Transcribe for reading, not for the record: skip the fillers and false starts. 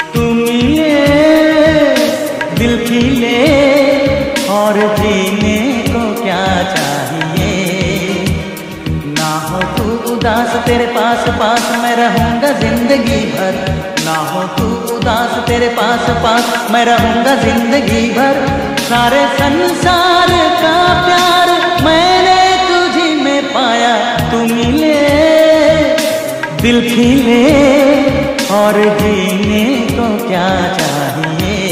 तुम मिले दिल खिले और जीने को क्या चाहिए। ना हो तू उदास तेरे पास पास मैं रहूंगा जिंदगी भर। ना हो तू उदास तेरे पास पास मैं रहूंगा जिंदगी भर। सारे संसार का प्यार मैंने तुझी में पाया। तू मिले दिल खिले और जीने को क्या चाहिए।